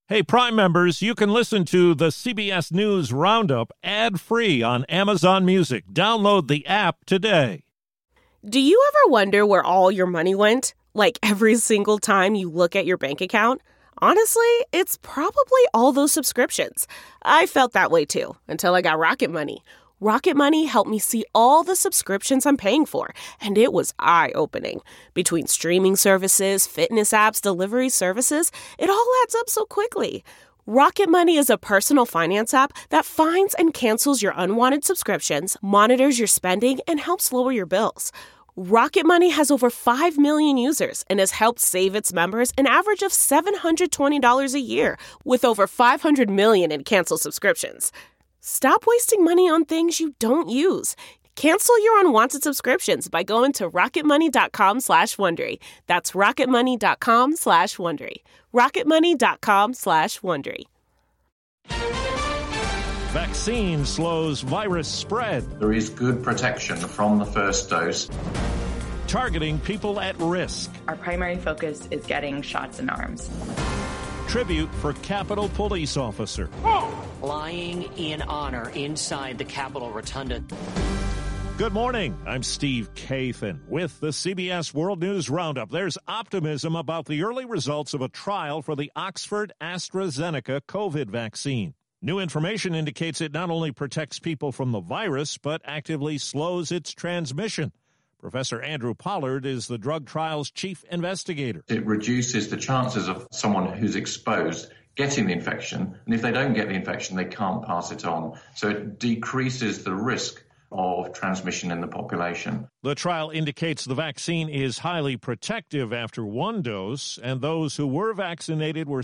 Hey, Prime members, you can listen to the CBS News Roundup ad-free on Amazon Music. Download the app today. Do you ever wonder where all your money went? Like every single time you look at your bank account? Honestly, it's probably all those subscriptions. I felt that way too, until I got Rocket Money. Rocket Money helped me see all the subscriptions I'm paying for, and it was eye-opening. Between streaming services, fitness apps, delivery services, it all adds up so quickly. Rocket Money is a personal finance app that finds and cancels your unwanted subscriptions, monitors your spending, and helps lower your bills. Rocket Money has over 5 million users and has helped save its members an average of $720 a year, with over 500 million in canceled subscriptions. Stop wasting money on things you don't use. Cancel your unwanted subscriptions by going to rocketmoney.com/Wondery. That's rocketmoney.com/Wondery. rocketmoney.com/Wondery. Vaccine slows virus spread. There is good protection from the first dose. Targeting people at risk. Our primary focus is getting shots in arms. Tribute for Capitol Police officer. Lying in honor inside the Capitol Rotunda. Good morning. I'm Steve Kathan with the CBS World News Roundup. There's optimism about the early results of a trial for the Oxford AstraZeneca COVID vaccine. New information indicates it not only protects people from the virus, but actively slows its transmission. Professor Andrew Pollard is the drug trial's chief investigator. It reduces the chances of someone who's exposed getting the infection, and if they don't get the infection, they can't pass it on. So it decreases the risk of transmission in the population. The trial indicates the vaccine is highly protective after one dose, and those who were vaccinated were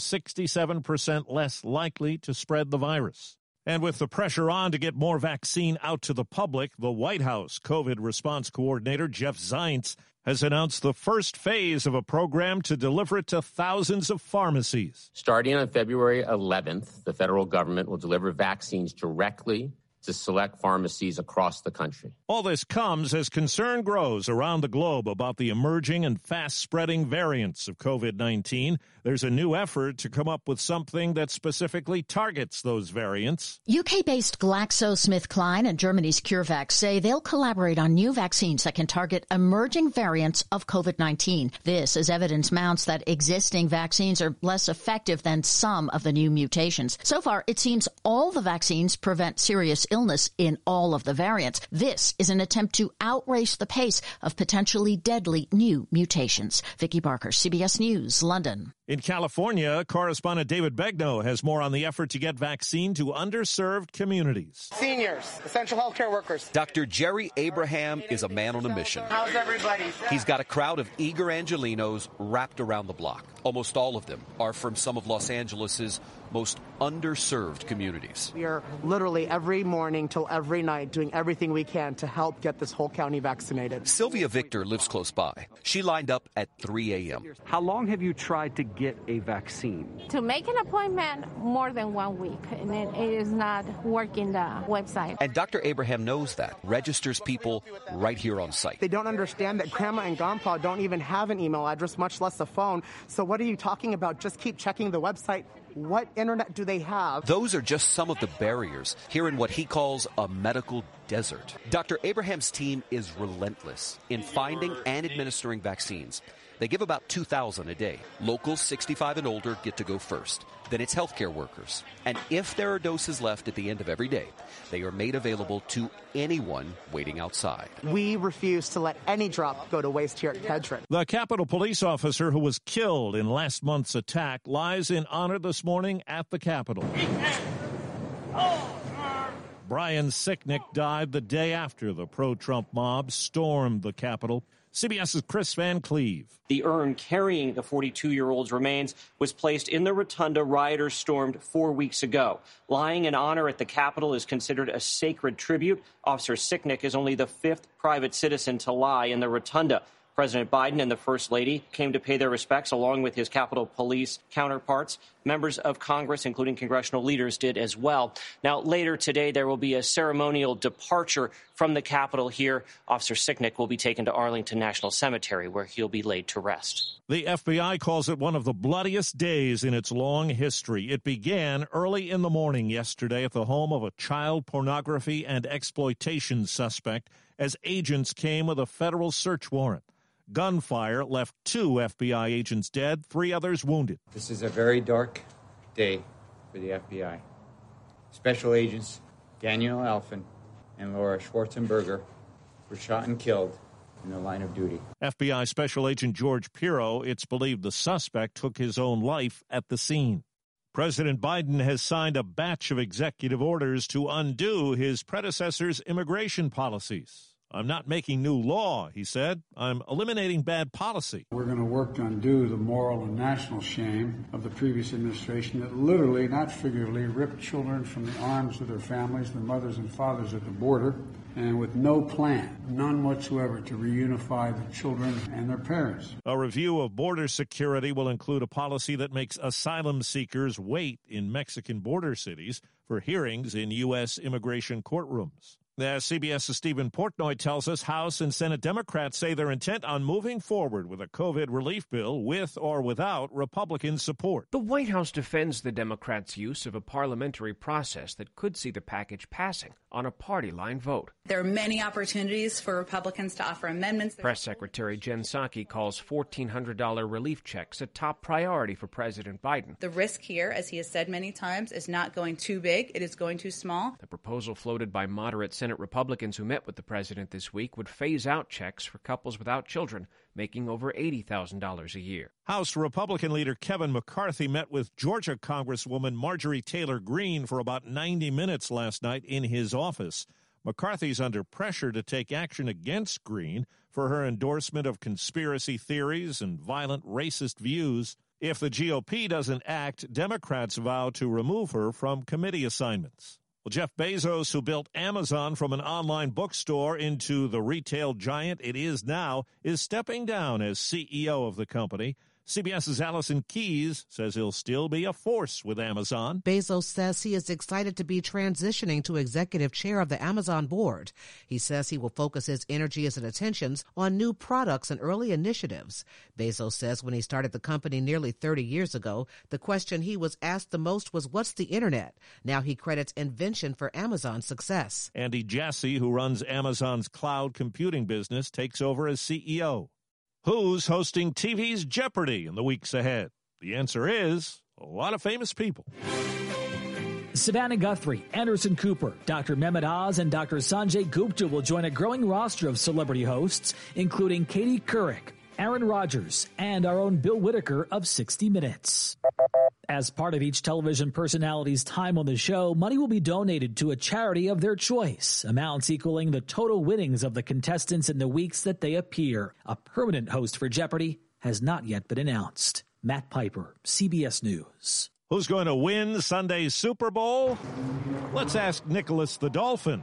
67% less likely to spread the virus. And with the pressure on to get more vaccine out to the public, the White House COVID response coordinator, Jeff Zients, has announced the first phase of a program to deliver it to thousands of pharmacies. Starting on February 11th, the federal government will deliver vaccines directly to select pharmacies across the country. All this comes as concern grows around the globe about the emerging and fast-spreading variants of COVID-19. There's a new effort to come up with something that specifically targets those variants. UK-based GlaxoSmithKline and Germany's CureVac say they'll collaborate on new vaccines that can target emerging variants of COVID-19. This as evidence mounts that existing vaccines are less effective than some of the new mutations. So far, it seems all the vaccines prevent serious illness in all of the variants. This is an attempt to outrace the pace of potentially deadly new mutations. Vicki Barker, CBS News, London. In California, correspondent David Begnaud has more on the effort to get vaccine to underserved communities. Seniors, essential healthcare workers. Dr. Jerry Abraham is a man on a mission. How's everybody? He's got a crowd of eager Angelinos wrapped around the block. Almost all of them are from some of Los Angeles's most underserved communities. We are literally every morning till every night doing everything we can to help get this whole county vaccinated. Sylvia Victor lives close by. She lined up at 3 a.m. How long have you tried to get a vaccine? To make an appointment, more than 1 week, and it is not working the website. And Dr. Abraham knows that, registers people right here on site. They don't understand that grandma and grandpa don't even have an email address, much less a phone. So what are you talking about? Just keep checking the website. What internet do they have? Those are just some of the barriers here in what he calls a medical desert. Dr. Abraham's team is relentless in finding and administering vaccines. They give about 2,000 a day. Locals 65 and older get to go first. Then it's healthcare workers. And if there are doses left at the end of every day, they are made available to anyone waiting outside. We refuse to let any drop go to waste here at Kedron. The Capitol Police officer who was killed in last month's attack lies in honor this morning at the Capitol. Brian Sicknick died the day after the pro-Trump mob stormed the Capitol. CBS's Chris Van Cleve. The urn carrying the 42-year-old's remains was placed in the rotunda rioters stormed 4 weeks ago. Lying in honor at the Capitol is considered a sacred tribute. Officer Sicknick is only the fifth private citizen to lie in the rotunda. President Biden and the First Lady came to pay their respects along with his Capitol Police counterparts. Members of Congress, including congressional leaders, did as well. Now, later today, there will be a ceremonial departure from the Capitol here. Officer Sicknick will be taken to Arlington National Cemetery, where he'll be laid to rest. The FBI calls it one of the bloodiest days in its long history. It began early in the morning yesterday at the home of a child pornography and exploitation suspect as agents came with a federal search warrant. Gunfire left 2 FBI agents dead, 3 others wounded. This is a very dark day for the FBI. Special agents Daniel Alfin and Laura Schwarzenberger were shot and killed in the line of duty. FBI Special Agent George Pirro, it's believed the suspect took his own life at the scene. President Biden has signed a batch of executive orders to undo his predecessor's immigration policies. I'm not making new law, he said. I'm eliminating bad policy. We're going to work to undo the moral and national shame of the previous administration that literally, not figuratively, ripped children from the arms of their families, their mothers and fathers at the border, and with no plan, none whatsoever, to reunify the children and their parents. A review of border security will include a policy that makes asylum seekers wait in Mexican border cities for hearings in U.S. immigration courtrooms. CBS's Stephen Portnoy tells us House and Senate Democrats say they're intent on moving forward with a COVID relief bill with or without Republican support. The White House defends the Democrats' use of a parliamentary process that could see the package passing on a party line vote. There are many opportunities for Republicans to offer amendments. Press Secretary Jen Psaki calls $1,400 relief checks a top priority for President Biden. The risk here, as he has said many times, is not going too big. It is going too small. The proposal floated by moderate Senate Republicans who met with the president this week would phase out checks for couples without children, making over $80,000 a year. House Republican leader Kevin McCarthy met with Georgia Congresswoman Marjorie Taylor Greene for about 90 minutes last night in his office. McCarthy's under pressure to take action against Greene for her endorsement of conspiracy theories and violent racist views. If the GOP doesn't act, Democrats vow to remove her from committee assignments. Well, Jeff Bezos, who built Amazon from an online bookstore into the retail giant it is now, is stepping down as CEO of the company. CBS's Allison Keyes says he'll still be a force with Amazon. Bezos says he is excited to be transitioning to executive chair of the Amazon board. He says he will focus his energies and attentions on new products and early initiatives. Bezos says when he started the company nearly 30 years ago, the question he was asked the most was, what's the internet? Now he credits invention for Amazon's success. Andy Jassy, who runs Amazon's cloud computing business, takes over as CEO. Who's hosting TV's Jeopardy in the weeks ahead? The answer is a lot of famous people. Savannah Guthrie, Anderson Cooper, Dr. Mehmet Oz, and Dr. Sanjay Gupta will join a growing roster of celebrity hosts, including Katie Couric, Aaron Rodgers, and our own Bill Whitaker of 60 Minutes. As part of each television personality's time on the show, money will be donated to a charity of their choice, amounts equaling the total winnings of the contestants in the weeks that they appear. A permanent host for Jeopardy has not yet been announced. Matt Piper, CBS News. Who's going to win Sunday's Super Bowl? Let's ask Nicholas the Dolphin.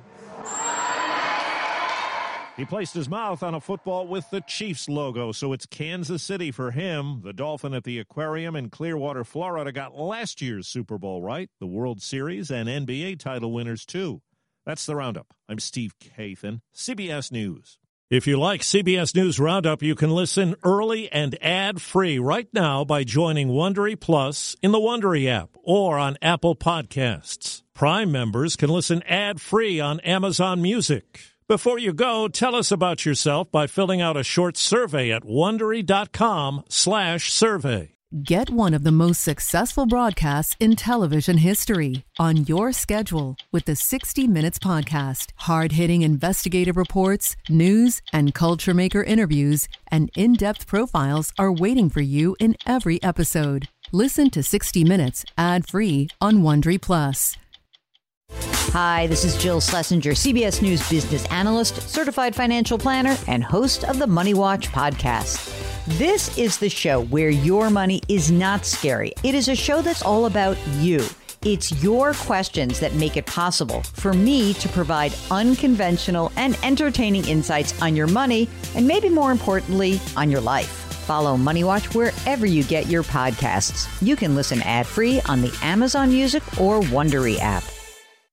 He placed his mouth on a football with the Chiefs logo, so it's Kansas City for him. The Dolphin at the Aquarium in Clearwater, Florida, got last year's Super Bowl right, the World Series and NBA title winners, too. That's the Roundup. I'm Steve Kathan, CBS News. If you like CBS News Roundup, you can listen early and ad-free right now by joining Wondery Plus in the Wondery app or on Apple Podcasts. Prime members can listen ad-free on Amazon Music. Before you go, tell us about yourself by filling out a short survey at Wondery.com/survey. Get one of the most successful broadcasts in television history on your schedule with the 60 Minutes podcast. Hard-hitting investigative reports, news, and culture maker interviews, and in-depth profiles are waiting for you in every episode. Listen to 60 Minutes ad-free on Wondery Plus. Hi, this is Jill Schlesinger, CBS News business analyst, certified financial planner, and host of the Money Watch podcast. This is the show where your money is not scary. It is a show that's all about you. It's your questions that make it possible for me to provide unconventional and entertaining insights on your money, and maybe more importantly, on your life. Follow Money Watch wherever you get your podcasts. You can listen ad-free on the Amazon Music or Wondery app.